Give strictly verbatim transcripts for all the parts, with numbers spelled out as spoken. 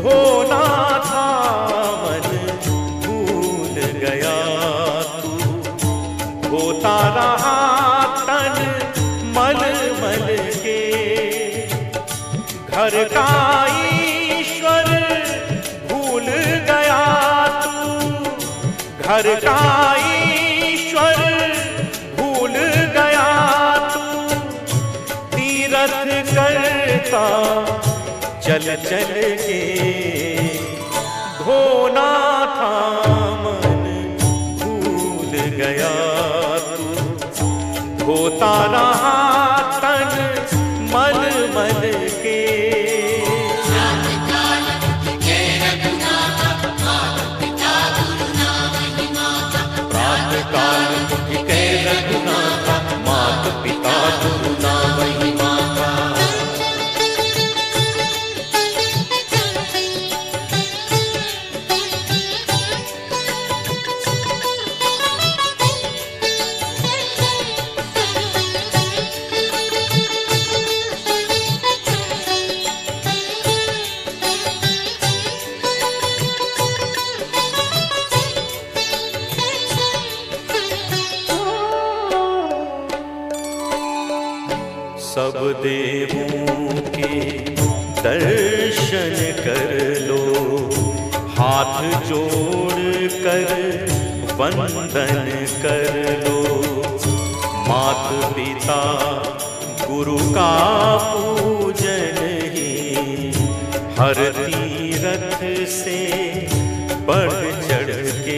धोना था मन भूल गया तू, होता रहा तन मल मल के। घर का ईश्वर भूल गया तू, घर का ईश्वर भूल गया तू। तीरथ करता चल चल के, धोना था मन भूल गया तू, धोता रहा तन मल मल के। सब देवों के दर्शन कर लो, हाथ जोड़ कर वंदन कर लो। मात पिता गुरु का पूजन ही हर तीरथ से बढ़ चढ़ के।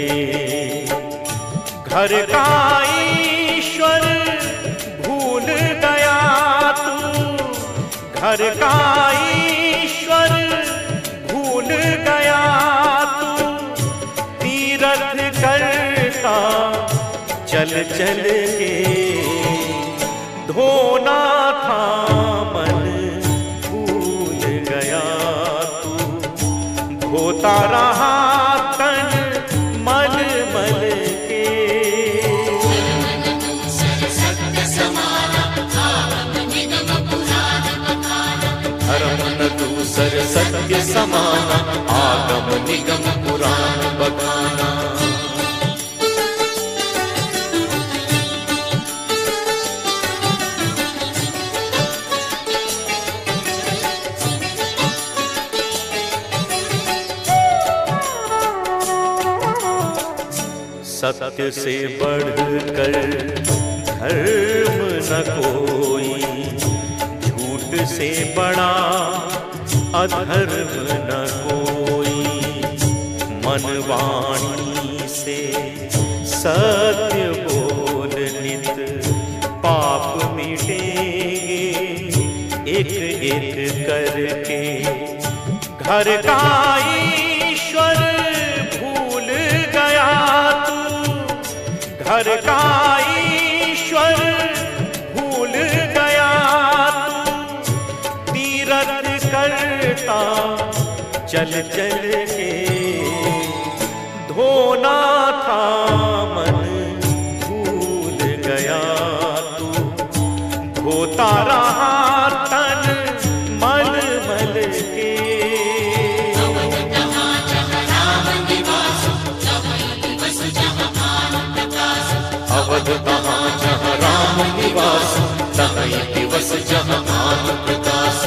घर का ईश्वर भूल गया तू, घर का ईश्वर भूल गया तू। तीरथ करता चल चल के, धोना था मन भूल गया तू, धोता रहा तन मल मल के। धर्म न दूसर सत्य समाना, आगम निगम पुराण बखाना। सत्य से बढ़कर धर्म न कोई, झूठ से बड़ा अधर्म न कोई। मन वाणी से सत्य बोल नित, पाप मिटेंगे एक एक करके। घर का ईश्वर भूल गया तू, घर का ईश्वर भूल गया तू। तीरथ करता चल चल के, धोना था मन भूल गया तू, धोता रहा तन मल मल के। अवध तहाँ जहाँ राम निवास, तहीं दिवस जहाँ भानु प्रकाश।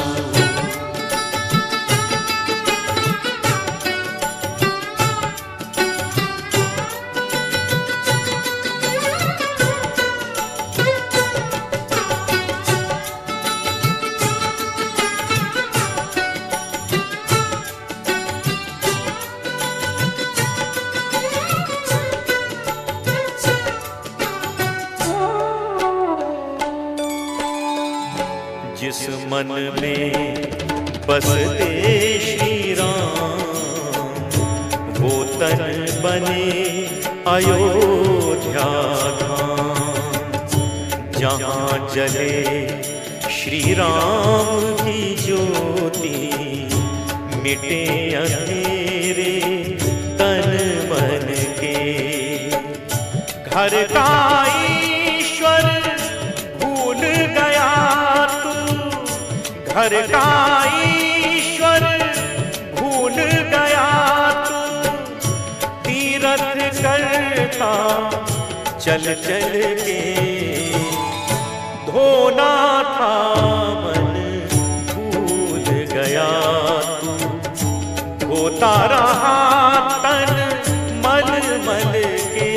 जिस मन में बसते श्री राम, वो तन बने अयोध्या धाम। जहाँ जले श्री राम की ज्योति, मिटे अंधेरे तन मन के। घर का ईश्वर भूल गया तू, घर का ईश्वर भूल चल चल के धोना था मन भूल गया तू, धोता रहा तन मल मल के,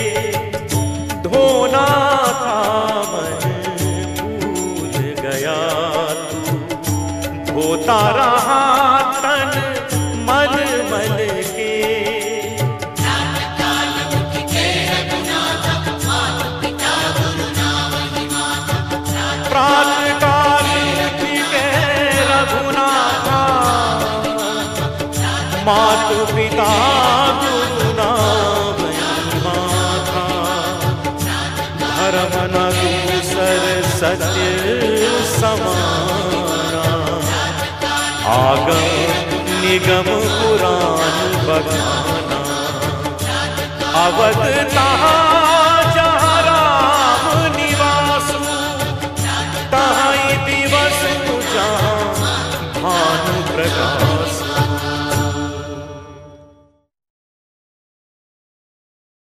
धोना था मन भूल गया तू, धोता रहा तन मल मल के। प्रात काल उठ के रघुनाथा, मातु पिता गुरु नाम माथा, धर्म न दूसर सत्य समाना, आगम निगम पुराण बखाना, अवध तहाँ